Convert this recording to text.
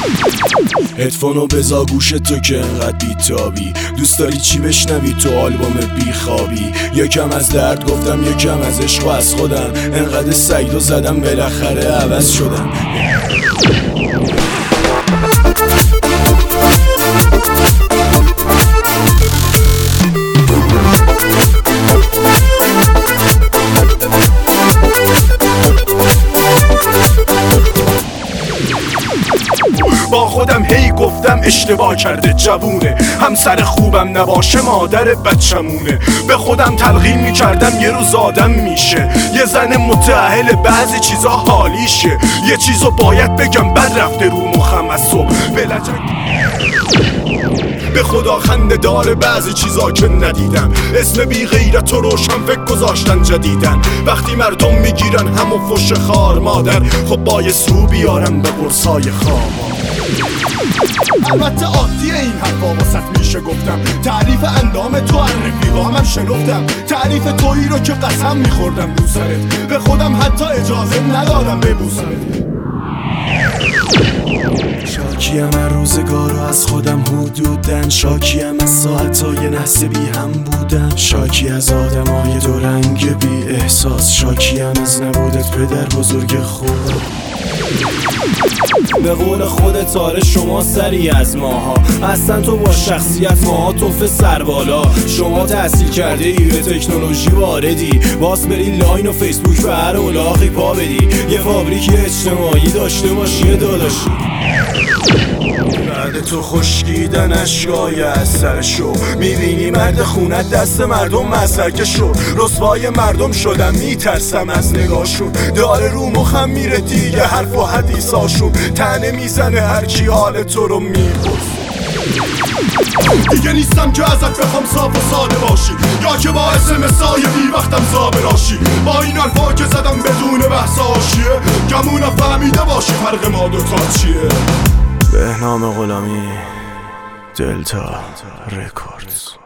هدفونو بزا گوش تو که انقدر بیتابی، دوست داری چی بشنوی تو آلبوم بیخوابی؟ یکم از درد گفتم یکم از عشق و از خودم، انقدر سعیدو زدم بالاخره عوض شدم. با خودم هی گفتم اشتباه کرده جوونه، همسر خوبم نباشه مادر بچمونه. به خودم تلقین میکردم یه روز آدم میشه، یه زن متأهل بعضی چیزا حالیشه. یه چیزو باید بگم بد رفته رو مخم از صبح به خدا خنده داره بعضی چیزا که ندیدم. اسم بی غیرت و روشن فکر گذاشتن جدیدن، وقتی مردم میگیرن همو فش خار مادر، خب باید سو بیارم به قرصای خامار. البته عادیه این حرفا واسط میشه گفتم، تعریف اندام تو از رفیقامم شنفتم، تعریف تویی رو که قسم میخوردم رو سرت، به خودم حتی اجازه ندادم ببوسمت. شاکیم از روزگارو از خودم حدودن، شاکیم از ساعتهای نحس بی هم بودن، شاکی از آدمای دو رنگ بی احساس، شاکیم از نبودت پدر بزرگ خوبم. به قول خودت آره شما سری از ماها، اصلا تو با شخصیت ماها توف سربالا. شما تحصیل کرده ای به تکنولوژی واردی، باز بری لاین و فیسبوک و هر اولاقی پا بدی، یه فابریک اجتماعی داشته باشی داداشی. بعد تو خشکیدن اشکای از سرشو، میبینی مرد خونت دست مردم مسکه شو، رسوای مردم شدم میترسم از نگاهشون، داره رو مخم میره دیگه حرف و حدیثاشون، تنه میزنه هر کی حال تو رو میپرسه. دیگه نیستم که ازت بخوام صاف و ساده باشی، یا که باعث مسای بی وقتم زابه راشی. با این حرفا که زدم بدون بحث آشیه، گمونا فهمیده باشی فرق ما دوتا چیه. بهنام غلامی، دلتا رکوردز.